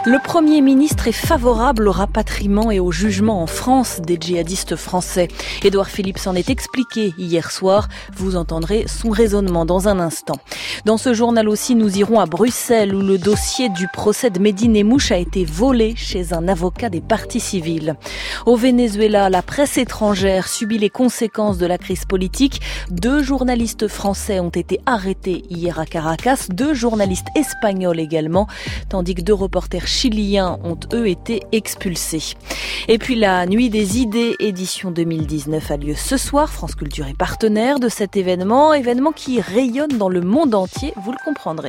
Le Premier ministre est favorable au rapatriement et au jugement en France des djihadistes français. Édouard Philippe s'en est expliqué hier soir. Vous entendrez son raisonnement dans un instant. Dans ce journal aussi, nous irons à Bruxelles où le dossier du procès de Mehdi Nemmouche a été volé chez un avocat des partis civils. Au Venezuela, la presse étrangère subit les conséquences de la crise politique. 2 journalistes français ont été arrêtés hier à Caracas, 2 journalistes espagnols également, tandis que 2 reporters chiliens ont eux été expulsés. Et puis la Nuit des idées, édition 2019 a lieu ce soir. France Culture est partenaire de cet événement qui rayonne dans le monde entier, vous le comprendrez.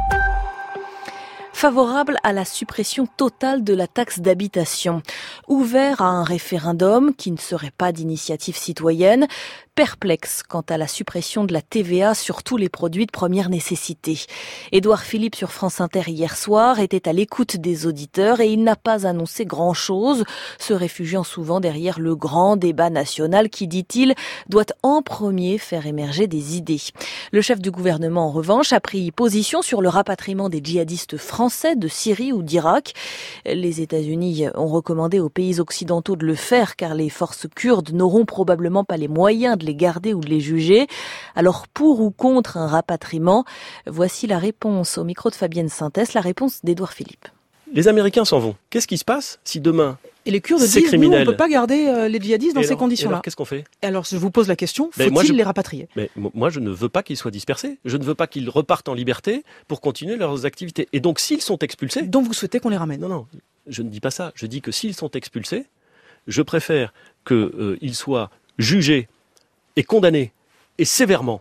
Favorable à la suppression totale de la taxe d'habitation. Ouvert à un référendum qui ne serait pas d'initiative citoyenne. Perplexe quant à la suppression de la TVA sur tous les produits de première nécessité. Édouard Philippe sur France Inter hier soir était à l'écoute des auditeurs et il n'a pas annoncé grand-chose, se réfugiant souvent derrière le grand débat national qui, dit-il, doit en premier faire émerger des idées. Le chef du gouvernement, en revanche, a pris position sur le rapatriement des djihadistes français de Syrie ou d'Irak. Les États-Unis ont recommandé aux pays occidentaux de le faire car les forces kurdes n'auront probablement pas les moyens de les garder ou de les juger. Alors pour ou contre un rapatriement, voici la réponse au micro de Fabienne Sintès, la réponse d'Édouard Philippe. Les Américains s'en vont. Qu'est-ce qui se passe si demain et les Kurdes disent, nous, on ne peut pas garder les djihadistes dans ces conditions-là. Alors, qu'est-ce qu'on fait ? Alors, je vous pose la question, faut-il les rapatrier ? Mais moi, je ne veux pas qu'ils soient dispersés. Je ne veux pas qu'ils repartent en liberté pour continuer leurs activités. Et donc, s'ils sont expulsés... Donc, vous souhaitez qu'on les ramène ? Non, je ne dis pas ça. Je dis que s'ils sont expulsés, je préfère qu'ils soient jugés et condamnés, et sévèrement,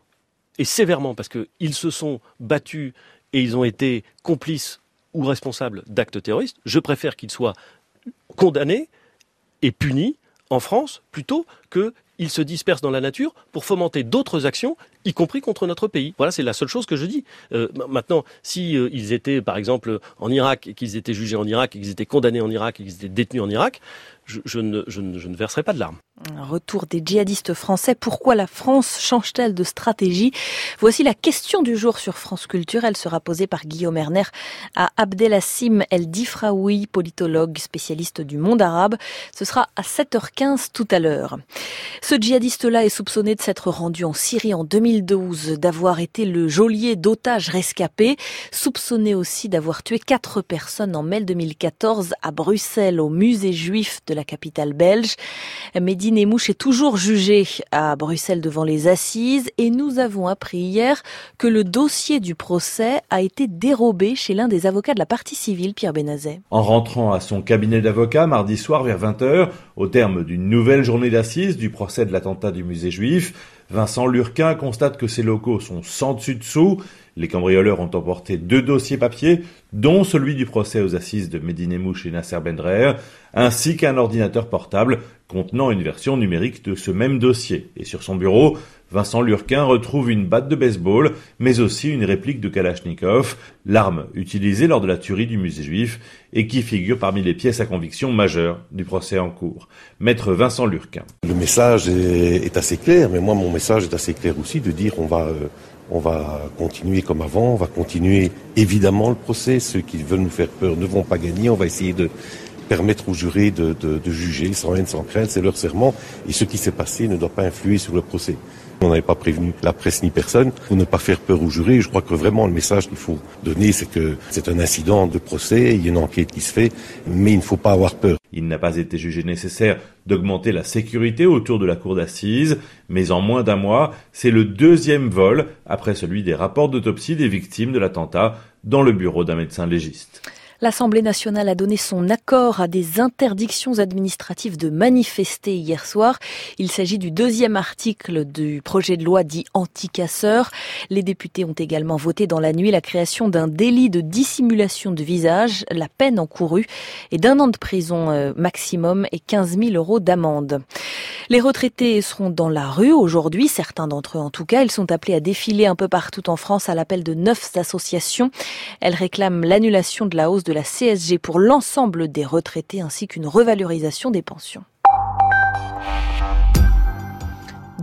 parce qu'ils se sont battus et ils ont été complices ou responsables d'actes terroristes. Je préfère qu'ils soient condamnés et punis en France plutôt qu'ils se dispersent dans la nature pour fomenter d'autres actions, y compris contre notre pays. Voilà, c'est la seule chose que je dis. Maintenant, si ils étaient, par exemple, en Irak, et qu'ils étaient jugés en Irak, et qu'ils étaient condamnés en Irak, et qu'ils étaient détenus en Irak, je ne verserai pas de larmes. Un retour des djihadistes français. Pourquoi la France change-t-elle de stratégie ? Voici la question du jour sur France Culture. Elle sera posée par Guillaume Erner à Abdelhassim El Difraoui, politologue spécialiste du monde arabe. Ce sera à 7h15 tout à l'heure. Ce djihadiste-là est soupçonné de s'être rendu en Syrie en 2012, d'avoir été le geôlier d'otages rescapés, soupçonné aussi d'avoir tué 4 personnes en mai 2014 à Bruxelles, au musée juif de la capitale belge. Mehdi Nemmouche est toujours jugé à Bruxelles devant les assises et nous avons appris hier que le dossier du procès a été dérobé chez l'un des avocats de la partie civile, Pierre Benazet. En rentrant à son cabinet d'avocat mardi soir vers 20h, au terme d'une nouvelle journée d'assises du procès de l'attentat du musée juif, Vincent Lurquin constate que ces locaux sont sans dessus-dessous. Les cambrioleurs ont emporté 2 dossiers papier, dont celui du procès aux assises de Mehdi Nemmouche et Nasser Bendrer, ainsi qu'un ordinateur portable contenant une version numérique de ce même dossier. Et sur son bureau, Vincent Lurquin retrouve une batte de baseball, mais aussi une réplique de Kalachnikov, l'arme utilisée lors de la tuerie du musée juif et qui figure parmi les pièces à conviction majeures du procès en cours. Maître Vincent Lurquin. Le message est assez clair, mais moi mon message est assez clair aussi de dire on va continuer comme avant, on va continuer évidemment le procès. Ceux qui veulent nous faire peur ne vont pas gagner, on va essayer de permettre aux jurés de juger sans haine, sans crainte, c'est leur serment. Et ce qui s'est passé ne doit pas influer sur le procès. On n'avait pas prévenu la presse ni personne pour ne pas faire peur aux jurés. Je crois que vraiment le message qu'il faut donner, c'est que c'est un incident de procès, il y a une enquête qui se fait, mais il ne faut pas avoir peur. Il n'a pas été jugé nécessaire d'augmenter la sécurité autour de la cour d'assises, mais en moins d'1 mois, c'est le 2e vol après celui des rapports d'autopsie des victimes de l'attentat dans le bureau d'un médecin légiste. L'Assemblée nationale a donné son accord à des interdictions administratives de manifester hier soir. Il s'agit du 2e article du projet de loi dit anti-casseurs. Les députés ont également voté dans la nuit la création d'un délit de dissimulation de visage. La peine encourue est d'1 an de prison maximum et 15 000 € d'amende. Les retraités seront dans la rue aujourd'hui, certains d'entre eux en tout cas. Ils sont appelés à défiler un peu partout en France à l'appel de 9 associations. Elles réclament l'annulation de la hausse de la CSG pour l'ensemble des retraités ainsi qu'une revalorisation des pensions.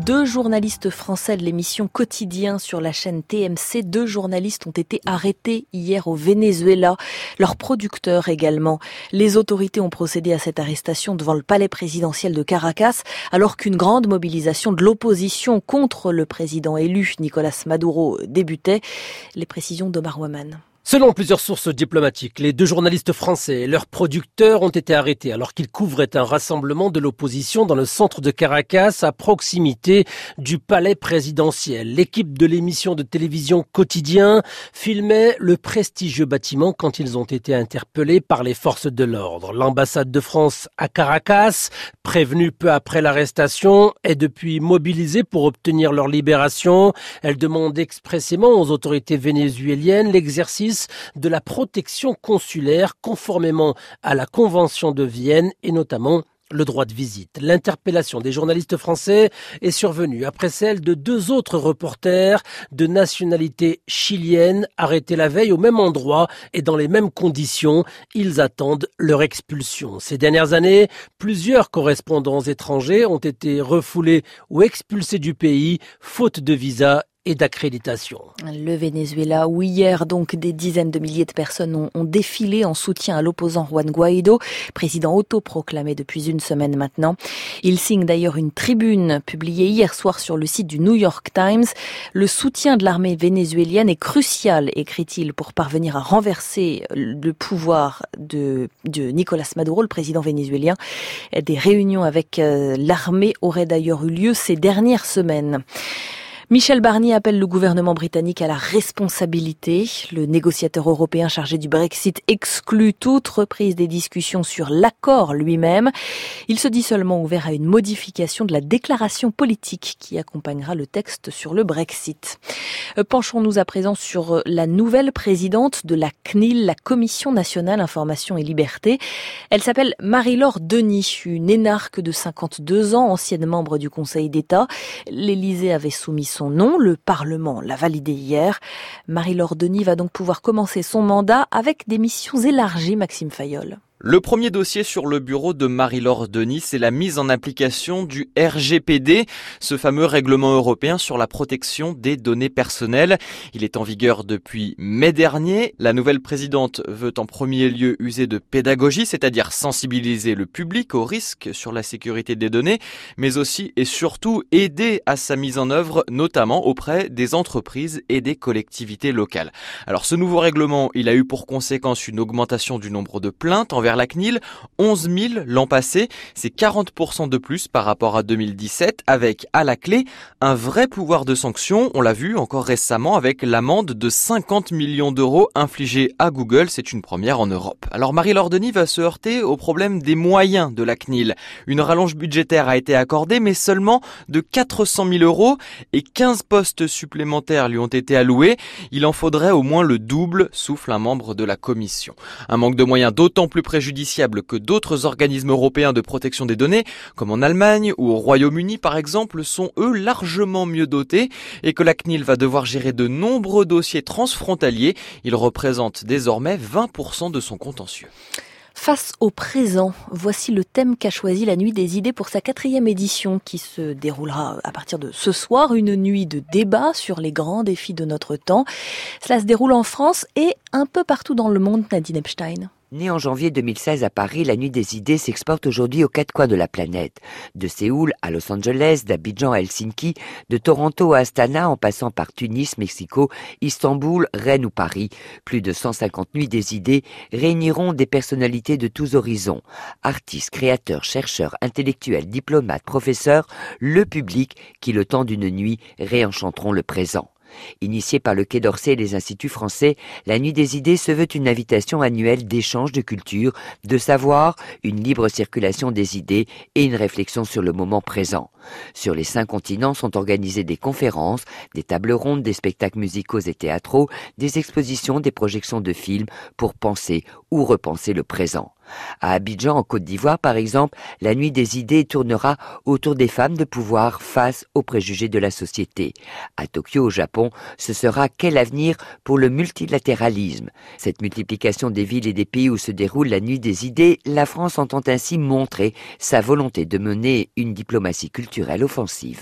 2 journalistes français de l'émission Quotidien sur la chaîne TMC. 2 journalistes ont été arrêtés hier au Venezuela. Leurs producteurs également. Les autorités ont procédé à cette arrestation devant le palais présidentiel de Caracas, alors qu'une grande mobilisation de l'opposition contre le président élu, Nicolás Maduro, débutait. Les précisions d'Omar Waman. Selon plusieurs sources diplomatiques, les 2 journalistes français et leurs producteurs ont été arrêtés alors qu'ils couvraient un rassemblement de l'opposition dans le centre de Caracas, à proximité du palais présidentiel. L'équipe de l'émission de télévision Quotidien filmait le prestigieux bâtiment quand ils ont été interpellés par les forces de l'ordre. L'ambassade de France à Caracas, prévenue peu après l'arrestation, est depuis mobilisée pour obtenir leur libération. Elle demande expressément aux autorités vénézuéliennes l'exercice de la protection consulaire conformément à la Convention de Vienne et notamment le droit de visite. L'interpellation des journalistes français est survenue après celle de 2 autres reporters de nationalité chilienne arrêtés la veille au même endroit et dans les mêmes conditions. Ils attendent leur expulsion. Ces dernières années, plusieurs correspondants étrangers ont été refoulés ou expulsés du pays faute de visa et d'accréditation. Le Venezuela, où hier donc des dizaines de milliers de personnes ont défilé en soutien à l'opposant Juan Guaido, président autoproclamé depuis une semaine maintenant. Il signe d'ailleurs une tribune publiée hier soir sur le site du New York Times. Le soutien de l'armée vénézuélienne est crucial, écrit-il, pour parvenir à renverser le pouvoir de Nicolás Maduro, le président vénézuélien. Des réunions avec l'armée auraient d'ailleurs eu lieu ces dernières semaines. Michel Barnier appelle le gouvernement britannique à la responsabilité. Le négociateur européen chargé du Brexit exclut toute reprise des discussions sur l'accord lui-même. Il se dit seulement ouvert à une modification de la déclaration politique qui accompagnera le texte sur le Brexit. Penchons-nous à présent sur la nouvelle présidente de la CNIL, la Commission nationale Information et Liberté. Elle s'appelle Marie-Laure Denis, une énarque de 52 ans, ancienne membre du Conseil d'État. L'Élysée avait soumis son nom, le Parlement l'a validé hier. Marie-Laure Denis va donc pouvoir commencer son mandat avec des missions élargies, Maxime Fayolle. Le premier dossier sur le bureau de Marie-Laure Denis, c'est la mise en application du RGPD, ce fameux règlement européen sur la protection des données personnelles. Il est en vigueur depuis mai dernier. La nouvelle présidente veut en premier lieu user de pédagogie, c'est-à-dire sensibiliser le public aux risques sur la sécurité des données, mais aussi et surtout aider à sa mise en œuvre, notamment auprès des entreprises et des collectivités locales. Alors ce nouveau règlement, il a eu pour conséquence une augmentation du nombre de plaintes envers la CNIL, 11 000 l'an passé, c'est 40% de plus par rapport à 2017, avec à la clé un vrai pouvoir de sanction. On l'a vu encore récemment avec l'amende de 50 millions d'euros infligée à Google, c'est une première en Europe. Alors Marie-Laure Denis va se heurter au problème des moyens de la CNIL. Une rallonge budgétaire a été accordée, mais seulement de 400 000 euros et 15 postes supplémentaires lui ont été alloués. Il en faudrait au moins le double, souffle un membre de la commission. Un manque de moyens d'autant plus préjudiciable que d'autres organismes européens de protection des données, comme en Allemagne ou au Royaume-Uni par exemple, sont eux largement mieux dotés et que la CNIL va devoir gérer de nombreux dossiers transfrontaliers. Ils représentent désormais 20% de son contentieux. Face au présent, voici le thème qu'a choisi la Nuit des idées pour sa 4e édition qui se déroulera à partir de ce soir, une nuit de débat sur les grands défis de notre temps. Cela se déroule en France et un peu partout dans le monde, Nadine Epstein. Née en janvier 2016 à Paris, la Nuit des idées s'exporte aujourd'hui aux 4 coins de la planète. De Séoul à Los Angeles, d'Abidjan à Helsinki, de Toronto à Astana, en passant par Tunis, Mexico, Istanbul, Rennes ou Paris. Plus de 150 Nuits des idées réuniront des personnalités de tous horizons. Artistes, créateurs, chercheurs, intellectuels, diplomates, professeurs, le public qui, le temps d'une nuit, réenchanteront le présent. Initiée par le Quai d'Orsay et les instituts français, la Nuit des idées se veut une invitation annuelle d'échange de culture, de savoir, une libre circulation des idées et une réflexion sur le moment présent. Sur les 5 continents sont organisées des conférences, des tables rondes, des spectacles musicaux et théâtraux, des expositions, des projections de films pour penser ou repenser le présent. À Abidjan, en Côte d'Ivoire, par exemple, la Nuit des idées tournera autour des femmes de pouvoir face aux préjugés de la société. À Tokyo, au Japon, ce sera quel avenir pour le multilatéralisme. Cette multiplication des villes et des pays où se déroule la Nuit des idées, la France entend ainsi montrer sa volonté de mener une diplomatie culturelle offensive.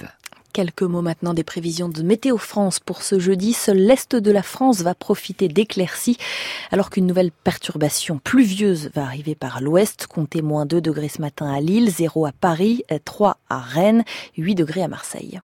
Quelques mots maintenant des prévisions de Météo France pour ce jeudi. Seul l'est de la France va profiter d'éclaircies alors qu'une nouvelle perturbation pluvieuse va arriver par l'ouest. Comptez -2 degrés ce matin à Lille, 0 à Paris, 3 à Rennes, 8 degrés à Marseille.